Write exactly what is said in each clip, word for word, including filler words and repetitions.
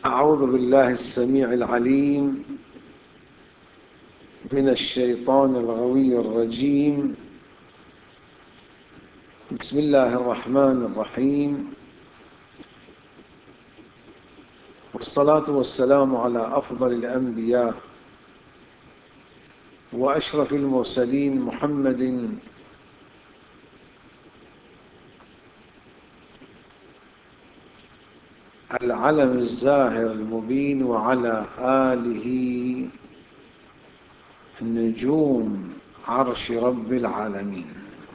أعوذ بالله السميع العليم من الشيطان الغوي الرجيم. بسم الله الرحمن الرحيم، والصلاة والسلام على أفضل الأنبياء وأشرف المرسلين محمد العلم الزاهر المبين، وعلى آله نجوم عرش رب العالمين.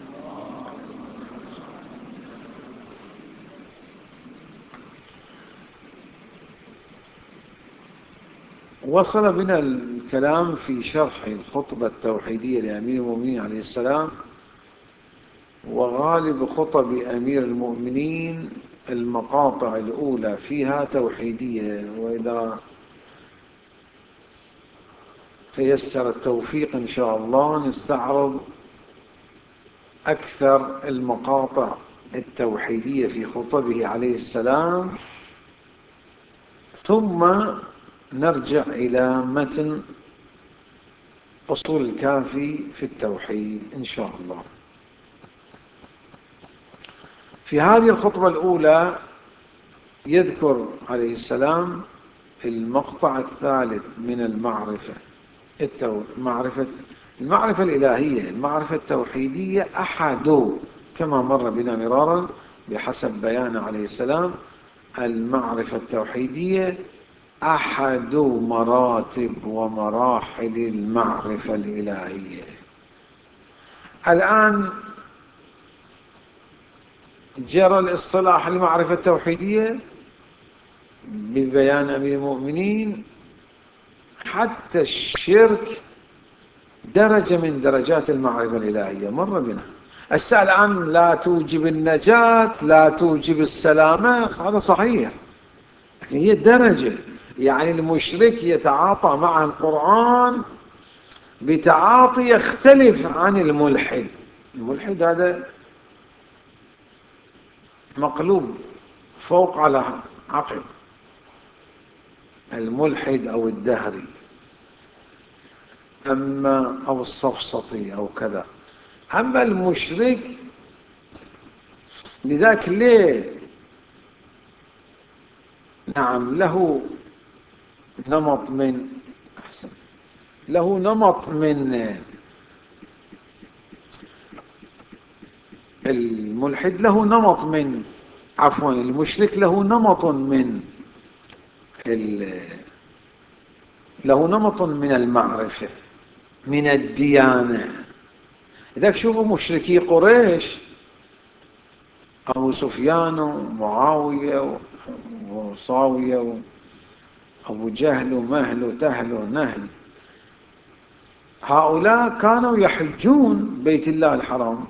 وصل بنا الكلام في شرح الخطبة التوحيدية لأمير المؤمنين عليه السلام، وغالب خطب أمير المؤمنين المقاطع الأولى فيها توحيدية، وإذا تيسر التوفيق إن شاء الله نستعرض أكثر المقاطع التوحيدية في خطبه عليه السلام، ثم نرجع إلى متن أصول الكافي في التوحيد إن شاء الله. في هذه الخطبة الأولى يذكر عليه السلام المقطع الثالث من المعرفة التو... معرفة المعرفة الإلهية. المعرفة التوحيدية أحد، كما مر بنا مرارا بحسب بيان عليه السلام، المعرفة التوحيدية أحد مراتب ومراحل المعرفة الإلهية. الآن جرى الاصطلاح المعرفة التوحيدية ببيان أمير المؤمنين حتى الشرك درجة من درجات المعرفة الإلهية مر بنا. السؤال الآن لا توجب النجاة، لا توجب السلامة، هذا صحيح، لكن هي درجة. يعني المشرك يتعاطى مع القرآن بتعاطي يختلف عن الملحد. الملحد هذا مقلوب فوق على عقب، الملحد أو الدهري أما أو الصفصطي أو كذا. أما المشرك لذاك ليه نعم له نمط من أحسن له نمط من الملحد، له نمط من عفوا المشرك له نمط من له نمط من المعرفة من الديانة. إذا شوفوا مشركي قريش، أبو سفيان ومعاوية وصاوية وأبو جهل ومهل وتهل ونهل، هؤلاء كانوا يحجون بيت الله الحرام،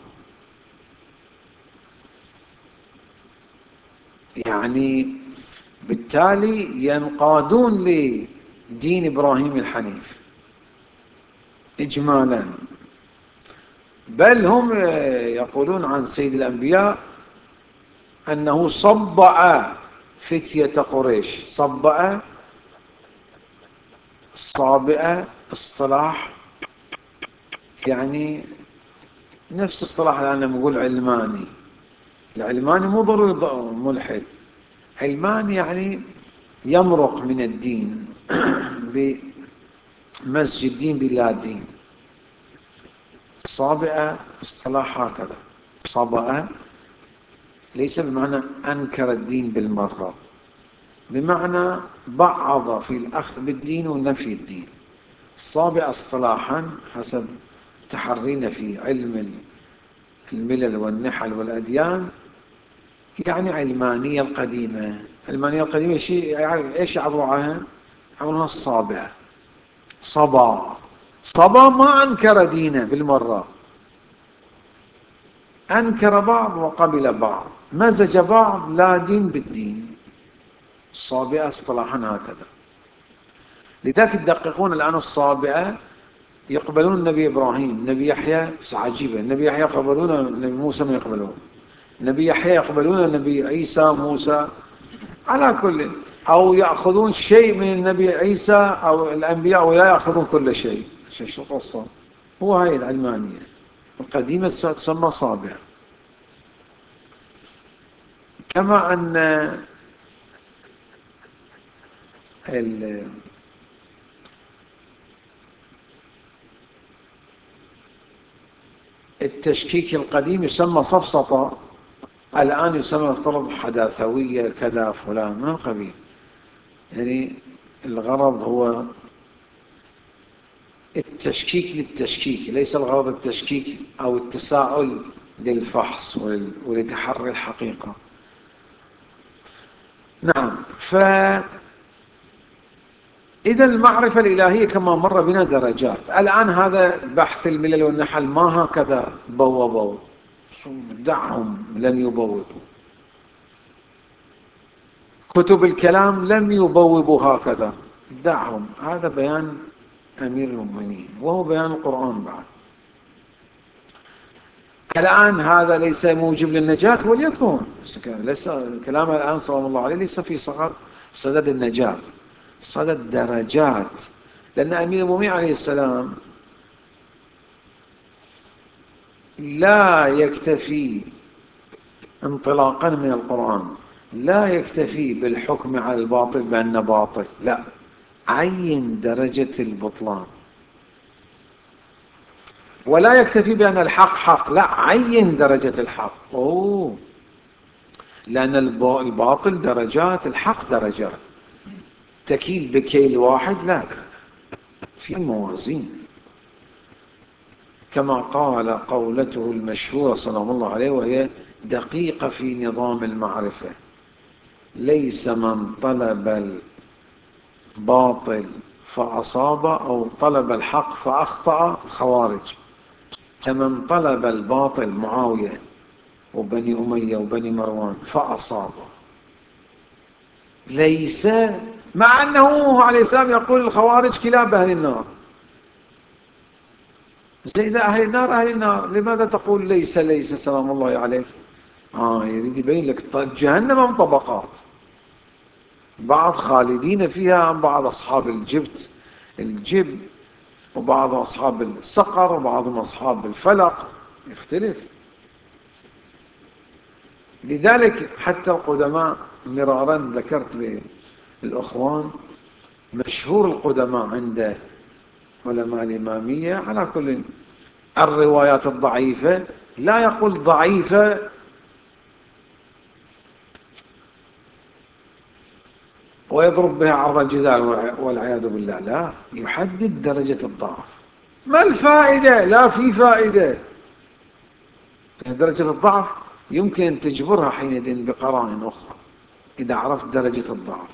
يعني بالتالي ينقادون لدين إبراهيم الحنيف إجمالا. بل هم يقولون عن سيد الأنبياء أنه صبأ فتية قريش. صبأ صابئة اصطلاح، يعني نفس اصطلاح الآن لما نقول علماني. العلماني مو ضروري ملحد، علماني يعني يمرق من الدين بمزج الدين بلا دين. صابئة اصطلاح هكذا، صبأ ليس بمعنى أنكر الدين بالمرة، بمعنى بعض في الأخذ بالدين ونفي الدين. الصابئة اصطلاحا حسب تحرينا في علم الملل والنحل والأديان يعني علمانية القديمة. علمانية القديمة ايش يعبروا عنها؟ يعبرونها الصابئة. صبا صبا ما أنكر دينه بالمرة، أنكر بعض وقبل بعض، مزج بعض لا دين بالدين. الصابئة اصطلاحا هكذا. لذلك يدققون الآن الصابئة، يقبلون النبي إبراهيم، النبي يحيى، عجيبة، النبي يحيى يقبلون، النبي موسى ما يقبلون، النبي يحيى يقبلون، النبي عيسى، موسى، على كل أو يأخذون شيء من النبي عيسى أو الأنبياء ولا يأخذون كل شيء. شو القصة؟ هو هاي العلمانية القديمة تسمى صابع. كما أن التشكيك القديم يسمى سفسطة، الآن يسمى افترض حداثوية كذا فلان من القبيل. يعني الغرض هو التشكيك للتشكيك، ليس الغرض التشكيك أو التساؤل للفحص ولتحري الحقيقة. نعم. فإذا المعرفة الإلهية كما مر بنا درجات. الآن هذا بحث الملل والنحل ما هكذا بوبوا، دعهم لم يبوبوا. كتب الكلام لم يبوبوا هكذا، دعهم. هذا بيان أمير المؤمنين وهو بيان القرآن بعد. الآن هذا ليس موجب للنجاة وليكن، ليس كلام الآن صلى الله عليه ليس في صدد النجاة، صدد درجات. لأن أمير المؤمنين عليه السلام لا يكتفي انطلاقا من القرآن، لا يكتفي بالحكم على الباطل بأنه باطل، لا، عين درجة البطلان. ولا يكتفي بأن الحق حق، لا، عين درجة الحق. أوه. لأن الباطل درجات، الحق درجات. تكيل بكيل واحد، لا لا، في موازين. كما قال قولته المشهورة صلى الله عليه وهي دقيقة في نظام المعرفة: ليس من طلب الباطل فأصاب أو طلب الحق فأخطأ خوارج، كمن طلب الباطل معاوية وبني أمية وبني مروان فأصاب. ليس، مع أنه عليه السلام يقول الخوارج كلاب أهل النار. إذا أهل النار أهل النار، لماذا تقول ليس ليس سلام الله عليه؟ آه يريد يبين لك جهنم من طبقات، بعض خالدين فيها، بعض أصحاب الجبت الجب، وبعض أصحاب السقر، وبعضهم أصحاب الفلق، يختلف. لذلك حتى القدماء مرارا ذكرت للأخوان مشهور القدماء عند علماء الإمامية على كل الروايات الضعيفة لا يقول ضعيفة ويضرب بها عرض الجدال والعياذ بالله، لا، يحدد درجة الضعف. ما الفائدة؟ لا في فائدة. درجة الضعف يمكن أن تجبرها حينئذ بقرائن أخرى إذا عرفت درجة الضعف.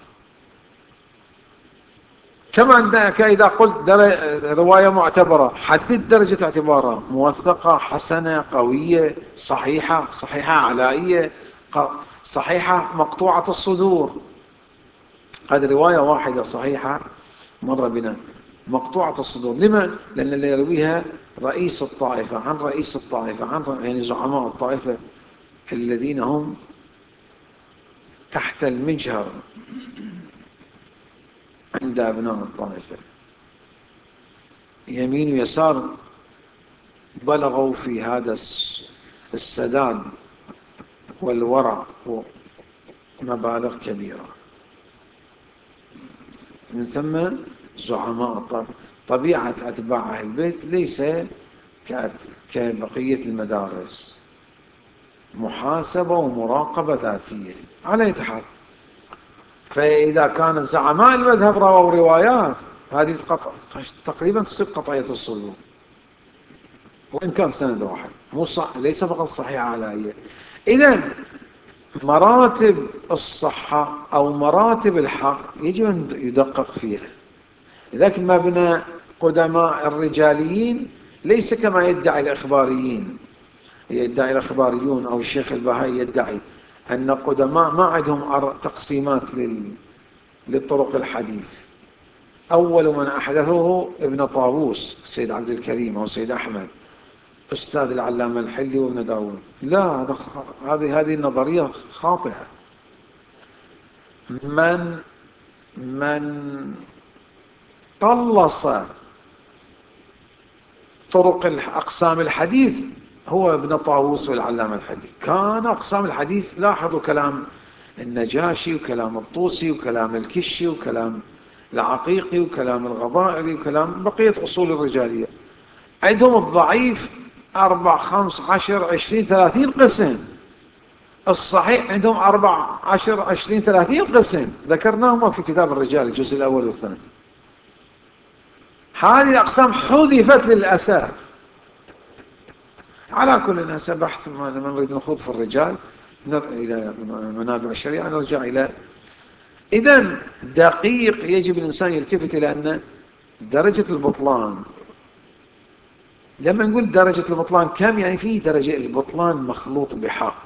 كما أنك إذا قلت رواية معتبرة حدد درجة اعتبارها: موثقة، حسنة، قوية، صحيحة، صحيحة علائية، صحيحة مقطوعة الصدور. هذه رواية واحدة صحيحة مر بنا مقطوعة الصدور. لما؟ لأن اللي يرويها رئيس الطائفة عن رئيس الطائفة عن يعني زعماء الطائفة الذين هم تحت المجهر عند أبناء الطائفة، يمين ويسار، بلغوا في هذا السداد والورع مبالغ كبيرة. من ثم زعماء الطائفة. طبيعة أتباع أهل البيت ليس كبقية المدارس، محاسبة ومراقبة ذاتية على يتحرك. فإذا كان زعماء المذهب رووا روايات هذه القطع تقريبا تصير قطعية الصدور، وإن كان سند واحد، مو صح، ليس فقط صحيحة علائية. إذن مراتب الصحة أو مراتب الحق يجب أن يدقق فيها. لذلك ما بين قدماء الرجاليين ليس كما يدعي الإخباريين، يدعي الإخباريون أو الشيخ البهائي يدعي أن قدماء ما عندهم تقسيمات للطرق الحديث. أول من أحدثه ابن طاووس السيد عبد الكريم أو السيد أحمد أستاذ العلامة الحلي وابن داود. لا، هذه هذه النظرية خاطئة. من من قلص طرق أقسام الحديث هو ابن طاووس والعلامة الحديث. كان أقسام الحديث، لاحظوا كلام النجاشي وكلام الطوسي وكلام الكشي وكلام العقيقي وكلام الغضائري وكلام بقية أصول الرجالية، عندهم الضعيف أربع خمس عشر عشرين ثلاثين قسم، الصحيح عندهم أربع عشر عشرين ثلاثين قسم، ذكرناهما في كتاب الرجال الجزء الأول والثاني. هذه الأقسام حذفت للأسف. على كل الناس بحث ما نريد نخوض في الرجال إلى منابع الشريعة نرجع إلى. إذن دقيق يجب الإنسان يلتفت إلى أن درجة البطلان، لما نقول درجة البطلان كم، يعني في درجة البطلان مخلوط بحق،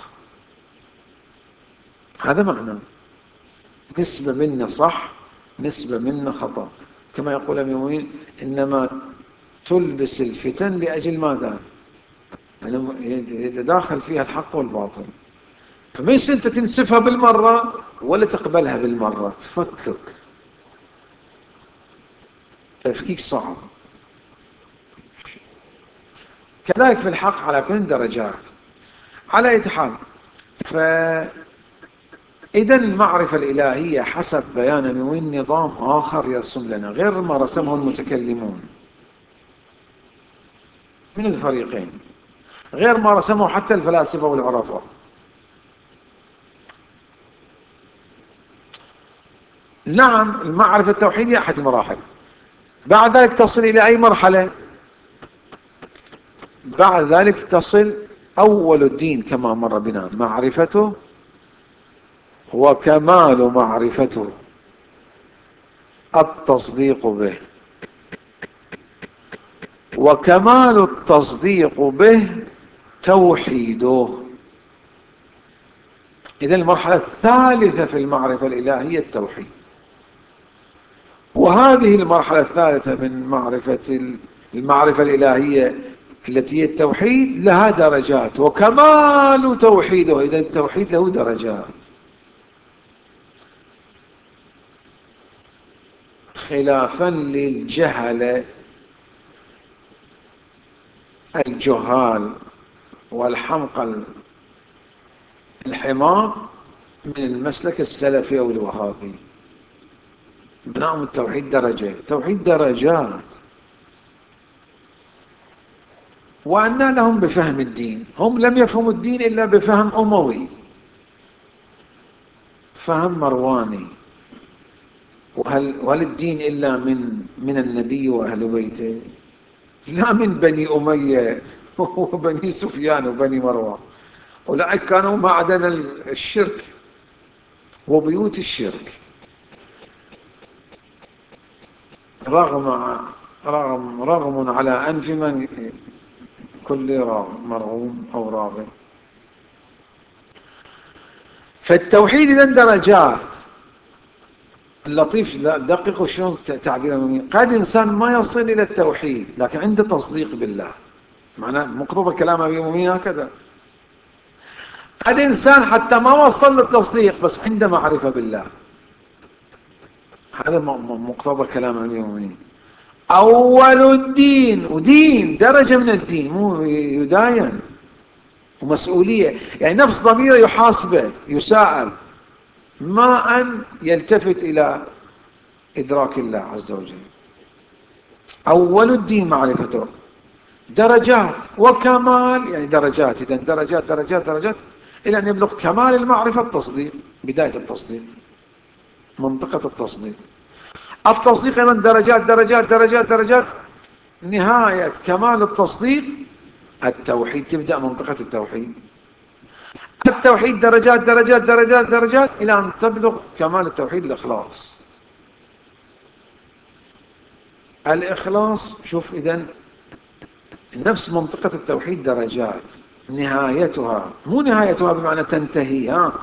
هذا معنى نسبة منا صح نسبة منا خطأ، كما يقول المؤمنين إنما تلبس الفتن لأجل ماذا؟ يعني يتداخل فيها الحق والباطل، فما يصير أنت تنسفها بالمرة ولا تقبلها بالمرة، تفكك تفكيك صعب. كذلك في الحق على كل درجات. على أي حال، فإذا المعرفة الإلهية حسب بيان المؤمن نظام آخر يرسم لنا غير ما رسمه المتكلمون من الفريقين، غير ما رسمه حتى الفلاسفة والعرفاء. نعم، المعرفة التوحيدية أحد المراحل. بعد ذلك تصل إلى أي مرحلة؟ بعد ذلك تصل أول الدين كما مر بنا معرفته وكمال معرفته التصديق به، وكمال التصديق به توحيده. إذن المرحلة الثالثة في المعرفة الإلهية التوحيد، وهذه المرحلة الثالثة من معرفة المعرفة الإلهية التي هي التوحيد لها درجات، وكمال توحيده، إذن التوحيد له درجات. خلافا للجهل الجهال والحمقى الحمار من المسلك السلفي أو الوهابي، بناء التوحيد درجة، توحيد درجات. وأن لهم بفهم الدين، هم لم يفهموا الدين إلا بفهم أموي، فهم مرواني. وهل, وهل الدين إلا من من النبي وأهل بيته؟ لا من بني أمية وبني سفيان وبني مروان، أولئك كانوا معدن الشرك وبيوت الشرك، رغم رغم رغم على أنف من كل راغب مرغوم أو راغب. فالتوحيد إذن درجات. اللطيف دققوا شلون تعبير المؤمنين، قد إنسان ما يصل إلى التوحيد لكن عنده تصديق بالله، معناه مقتضى كلام أبي المؤمنين هكذا. قد إنسان حتى ما وصل للتصديق بس عنده معرفة بالله، هذا مقتضى كلام أبي المؤمنين. أول الدين، ودين درجة من الدين، مو يداين ومسؤولية، يعني نفس ضميره يحاسبه يساءل، ما أن يلتفت إلى إدراك الله عز وجل. أول الدين معرفته، درجات وكمال، يعني درجات، إذن درجات درجات درجات إلى أن يبلغ كمال المعرفة التصديق، بداية التصديق، منطقة التصديق. التصديق أيضا درجات درجات درجات درجات، نهاية كمال التصديق التوحيد، تبدأ منطقة التوحيد. التوحيد درجات درجات درجات درجات إلى أن تبلغ كمال التوحيد الإخلاص. الإخلاص شوف، إذن نفس منطقة التوحيد درجات، نهايتها مو نهايتها بمعنى تنتهي، ها،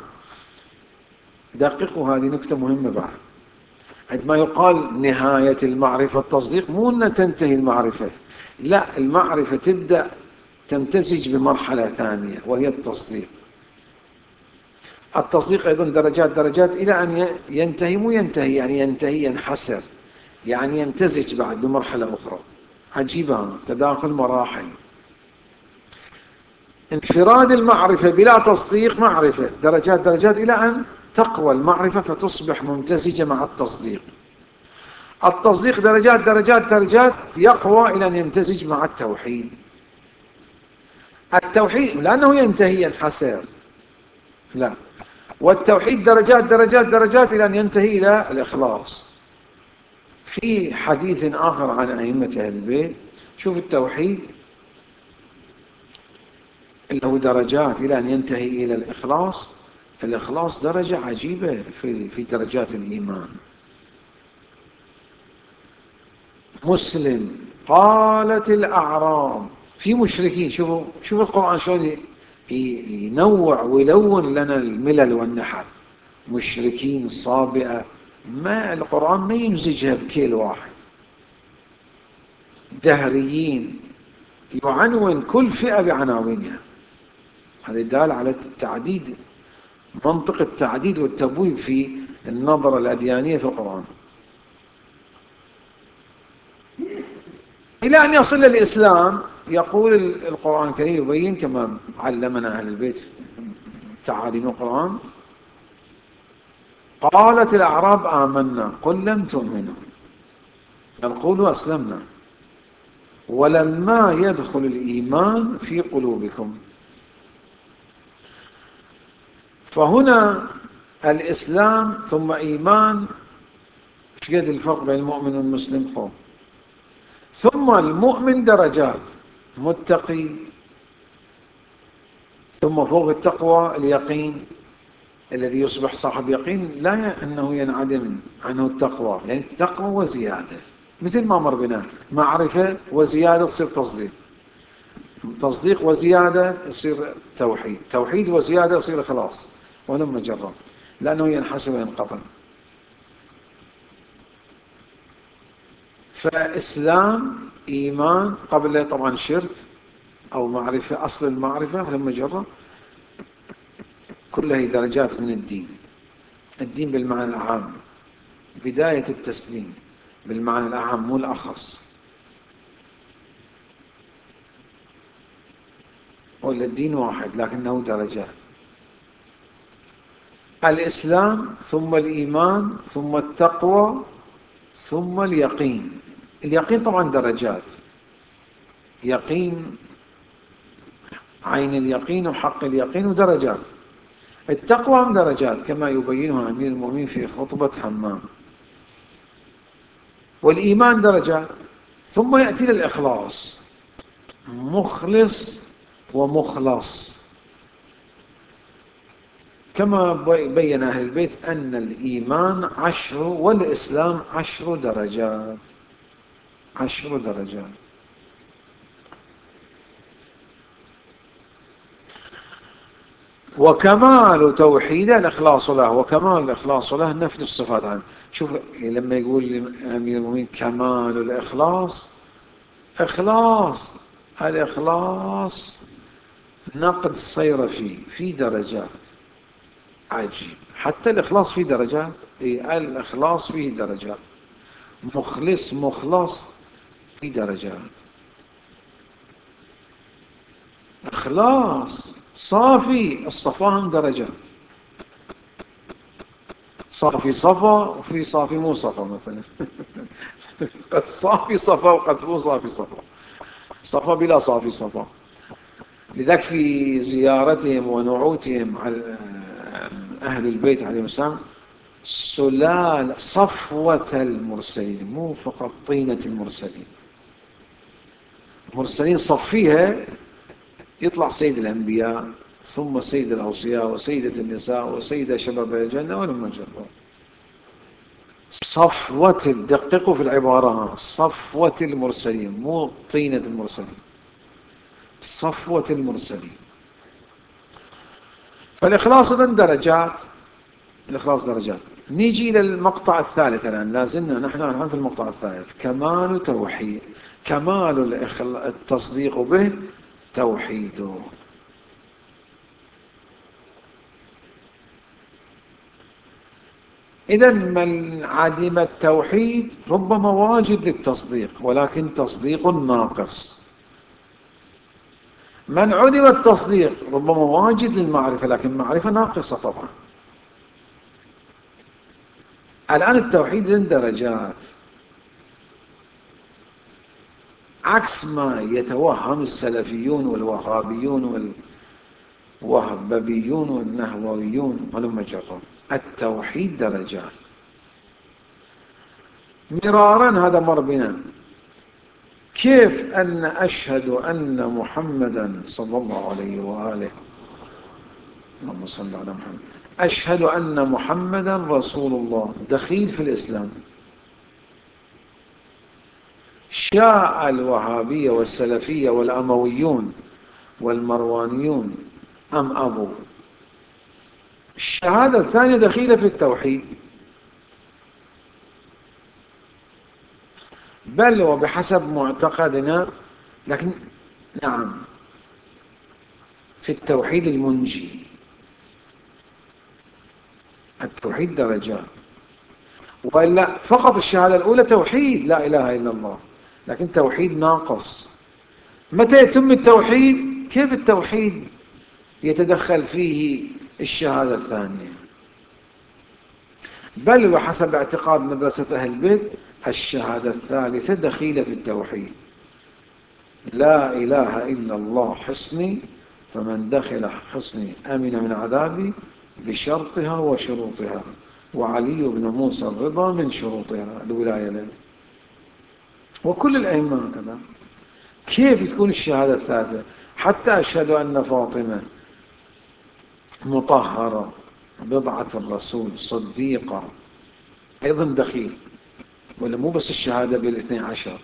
دققوا هذه نكتة مهمة بعد. عندما يقال نهاية المعرفة التصديق مو أن تنتهي المعرفة، لا، المعرفة تبدأ تمتزج بمرحلة ثانية وهي التصديق. التصديق أيضا درجات درجات إلى أن ينتهي، مو ينتهي يعني ينتهي ينحسر، يعني يمتزج بعد بمرحلة أخرى. عجيبة، تداخل مراحل. انفراد المعرفة بلا تصديق معرفة، درجات درجات إلى أن تقوى المعرفة فتصبح ممتزجة مع التصديق. التصديق درجات درجات درجات يقوى إلى أن يمتزج مع التوحيد. التوحيد لأنه ينتهي ينحسر، لا. والتوحيد درجات درجات درجات إلى أن ينتهي إلى الإخلاص. في حديث آخر عن أئمة أهل البيت، شوف التوحيد له درجات إلى أن ينتهي إلى الإخلاص. الإخلاص درجة عجيبة في في درجات الإيمان. مسلم قالت الأعراب، في مشركين. شوفوا شوفوا القرآن شلون ينوع ويلون لنا الملل والنحل. مشركين، صابئة، ما القرآن ما يمزجها بكيل واحد. دهريين، يعنون كل فئة بعناوينها. هذا يدل على التعديد، منطق التعديد والتبويب في النظرة الأديانية في القرآن، إلى أن يصل الإسلام. يقول القرآن الكريم يبين كما علمنا أهل البيت تعاليم القرآن: قالت الأعراب آمنا قل لم تؤمنوا بل قولوا أسلمنا ولما يدخل الإيمان في قلوبكم. فهنا الإسلام ثم إيمان. ايش قد الفرق بين المؤمن والمسلم؟ فوق. ثم المؤمن درجات، متقي، ثم فوق التقوى اليقين الذي يصبح صاحب يقين، لا أنه ينعدم عنه التقوى، يعني التقوى وزيادة، مثل ما مر بنا، معرفة وزيادة تصير تصديق، تصديق وزيادة يصير توحيد، توحيد وزيادة يصير خلاص ولما جرب، لأنه ينحسب وينقطع. فإسلام إيمان قبل طبعا شرك أو معرفة، أصل المعرفة لما جرب، كلها درجات من الدين. الدين بالمعنى العام، بداية التسليم بالمعنى الأعم مو الأخص، ولا الدين واحد لكنه درجات. الإسلام ثم الإيمان ثم التقوى ثم اليقين. اليقين طبعا درجات، يقين عين اليقين وحق اليقين ودرجات. التقوى هم درجات كما يبينها أمير المؤمنين في خطبة حمام. والإيمان درجات. ثم يأتي للإخلاص، مخلص ومخلص، كما بين أهل البيت أن الإيمان عشر والإسلام عشر درجات، عشر درجات. وكمال توحيده الإخلاص له، وكمال الإخلاص له نفي الصفات عنه. شوف لما يقول أمير المؤمنين كمال الإخلاص، إخلاص الإخلاص نقد الصير فيه في درجات. عجيب، حتى الإخلاص فيه درجات. إيه، الإخلاص فيه درجات. مخلص مخلص في درجات. إخلاص صافي، الصفاهم درجات. صافي صفا وفي صافي مو صفا مثلا. قد صافي صفا وقد مو صافي صفا، صفا بلا صافي صفا. لذلك في زيارتهم ونعوتهم على أهل البيت عليهم السلام، سلال صفوة المرسلين، مو فقط طينة المرسلين. المرسلين صفيها يطلع سيد الأنبياء ثم سيد الأوصياء وسيدة النساء وسيدة شباب الجنة ولما جروا. صفوة، دققوا في العبارة، صفوة المرسلين مو طينة المرسلين، صفوة المرسلين. فالإخلاص من درجات، الإخلاص درجات. نيجي إلى المقطع الثالث الآن، لازلنا نحن الآن في المقطع الثالث، كمال توحيد، كمال التصديق به توحيده. إذا من عدم التوحيد ربما واجد للتصديق ولكن تصديق ناقص، من عدم التصديق ربما واجد للمعرفة لكن معرفة ناقصة طبعا. الآن التوحيد ذي درجات، عكس ما يتوهم السلفيون والوهابيون والوهببيون والنهويون هلم جرا. التوحيد درجات مرارا، هذا مر بنا. كيف أن أشهد أن محمدا صلى الله عليه وآله، اللهم صل على محمد، أشهد أن محمدا رسول الله دخيل في الإسلام. شاء الوهابية والسلفية والأمويون والمروانيون أم أبوا، الشهادة الثانية دخيلة في التوحيد، بل وبحسب معتقدنا، لكن نعم في التوحيد المنجي. التوحيد درجات، وإلا فقط الشهادة الأولى توحيد لا إله إلا الله، لكن توحيد ناقص. متى يتم التوحيد؟ كيف التوحيد يتدخل فيه الشهادة الثانية؟ بل وحسب اعتقاد مدرسة أهل البيت الشهادة الثالثة دخيلة في التوحيد. لا إله إلا الله حصني، فمن دخل حصني أمن من عذابي بشرطها وشروطها، وعلي بن موسى الرضا من شروطها الولاية له، وكل الأئمة هكذا. كيف تكون الشهادة الثالثة؟ حتى أشهد أن فاطمة مطهرة بضعة الرسول صديقة أيضا دخيل، ولا مو بس الشهادة بالاثنين عشر،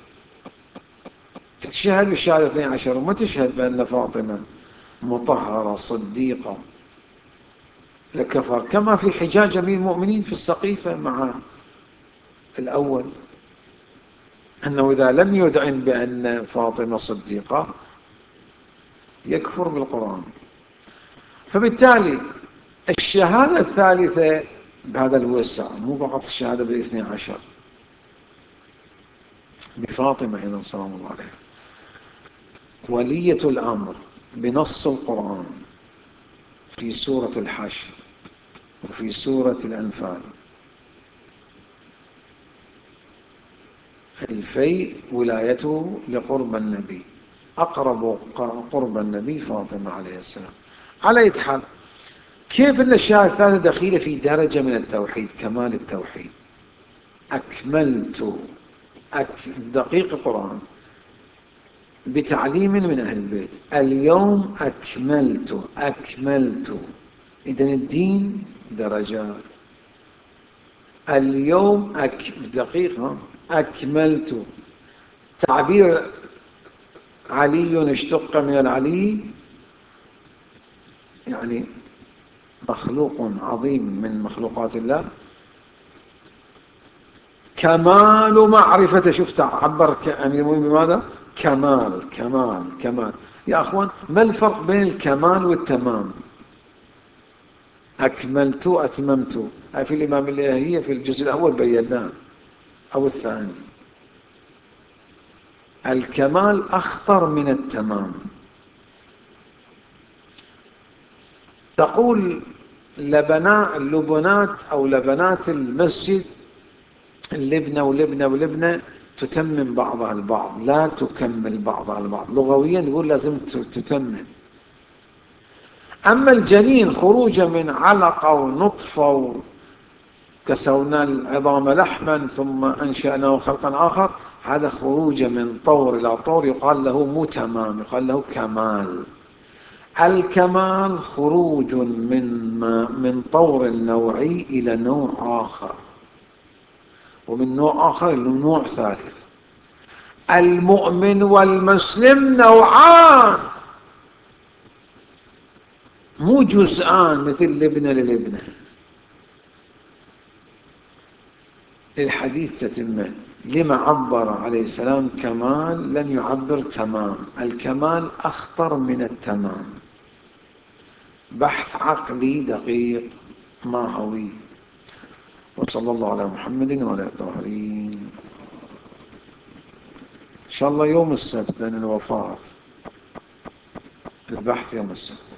تشهد بالشهادة اثنين عشر وما تشهد بأن فاطمة مطهرة صديقة لكفر، كما في حجاج أمير المؤمنين في السقيفة مع الأول، أنه إذا لم يذعن بأن فاطمة صديقة يكفر بالقرآن. فبالتالي الشهادة الثالثة بهذا الوسع، مو فقط الشهادة بالاثنين عشر، بفاطمة أيضا سلام الله عليها ولية الأمر بنص القرآن في سورة الحشر وفي سورة الأنفال. الفيء ولايته لقرب النبي، أقرب قرب النبي فاطمة عليه السلام. على أي حال، كيف أن الشهادة الثالثة دخيلة في درجة من التوحيد، كمال التوحيد. أكملت أك دقيق القرآن بتعليم من أهل البيت، اليوم أكملت أكملت. إذن الدين درجات. اليوم أك دقيقة أكملت، تعبير علي اشتق من العلي، يعني مخلوق عظيم من مخلوقات الله، كمال معرفة. شفت عبر أمير المؤمنين بماذا؟ كمال كمال كمال. يا أخوان، ما الفرق بين الكمال والتمام؟ أكملت أتممت في الإمام الإلهية في الجزء الأول بيناه أو الثاني. الكمال أخطر من التمام. تقول لبناء اللبنات أو لبنات المسجد اللبنة ولبنة ولبنة تتمم بعضها البعض، لا تكمل بعضها البعض. لغويا يقول لازم تتمم. أما الجنين خروجه من علقة ونطفة كسونا العظام لحما ثم أنشأناه خلقا آخر، هذا خروج من طور إلى طور يقال له مو تمام، يقال له كمال. الكمال خروج من من طور نوعي إلى نوع آخر، ومن نوع آخر إلى نوع ثالث. المؤمن والمسلم نوعان، مو جزءان مثل لبنة للبنة. للحديث تتمه. لما عبر عليه السلام كمال لم يعبر تمام؟ الكمال أخطر من التمام. بحث عقلي دقيق ماهوي. وصلى الله على محمد وعلى الطاهرين. إن شاء الله يوم السبت، لأن الوفاة البحث يوم السبت.